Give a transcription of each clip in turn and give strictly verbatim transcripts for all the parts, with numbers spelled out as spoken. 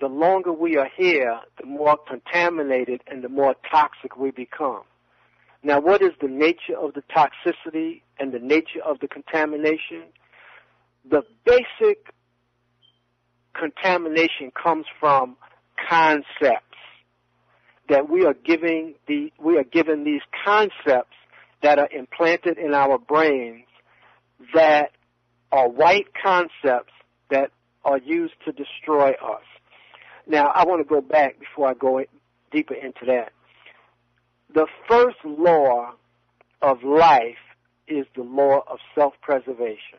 the longer we are here, the more contaminated and the more toxic we become. Now, what is the nature of the toxicity and the nature of the contamination? The basic contamination comes from concepts that we are giving the we are given these concepts that are implanted in our brains that are white concepts that are used to destroy us. Now, I want to go back before I go in, deeper into that. The first law of life is the law of self-preservation.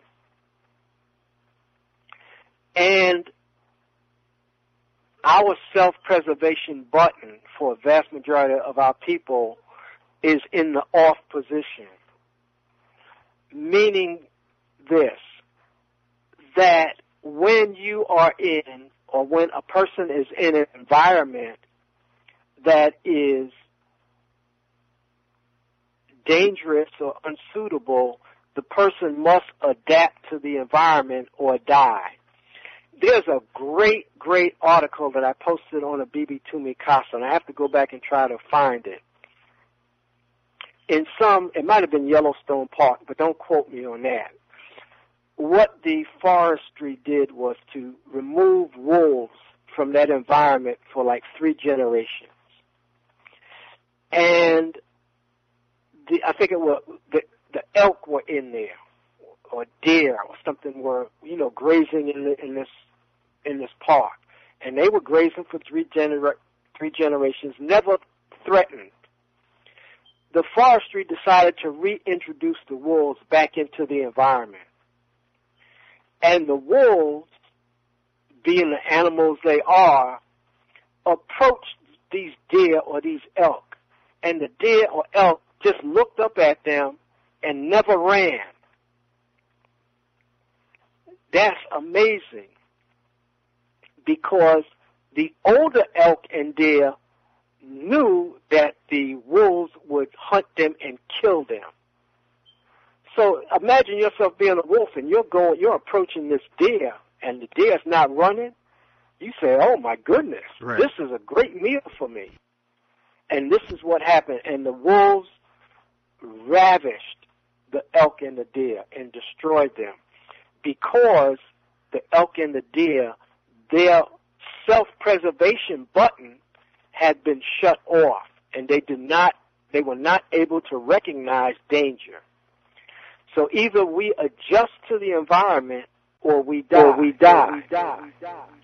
And our self-preservation button for a vast majority of our people is in the off position. Meaning this, that when you are in, or when a person is in an environment that is dangerous or unsuitable, the person must adapt to the environment or die. There's a great, great article that I posted on a B B Tumi Casa, and I have to go back and try to find it. In some, it might have been Yellowstone Park, but don't quote me on that. What the forestry did was to remove wolves from that environment for like three generations. And the, I think it was the, the elk were in there, or deer, or something were, you know, grazing in, the, in this in this park, and they were grazing for three genera- three generations, never threatened. The forestry decided to reintroduce the wolves back into the environment, and the wolves, being the animals they are, approached these deer or these elk, and the deer or elk just looked up at them and never ran. That's amazing, because the older elk and deer knew that the wolves would hunt them and kill them. So imagine yourself being a wolf and you're going, you're approaching this deer, and the deer's not running. You say, "Oh my goodness, right. This is a great meal for me." And this is what happened. And the wolves ravished the elk and the deer and destroyed them, because the elk and the deer, their self-preservation button had been shut off, and they did not, they were not able to recognize danger. So either we adjust to the environment or we die. Or we die. Or we die.